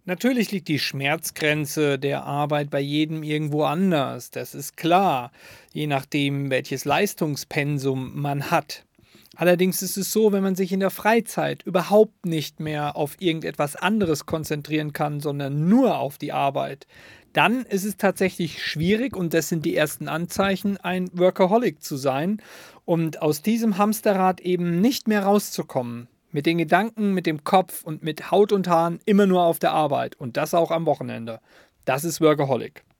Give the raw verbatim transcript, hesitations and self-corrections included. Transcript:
Natürlich liegt die Schmerzgrenze der Arbeit bei jedem irgendwo anders, das ist klar, je nachdem, welches Leistungspensum man hat. Allerdings ist es so, wenn man sich in der Freizeit überhaupt nicht mehr auf irgendetwas anderes konzentrieren kann, sondern nur auf die Arbeit, dann ist es tatsächlich schwierig und das sind die ersten Anzeichen, ein Workaholic zu sein und aus diesem Hamsterrad eben nicht mehr rauszukommen. Mit den Gedanken, mit dem Kopf und mit Haut und Haaren immer nur auf der Arbeit und das auch am Wochenende. Das ist Workaholic.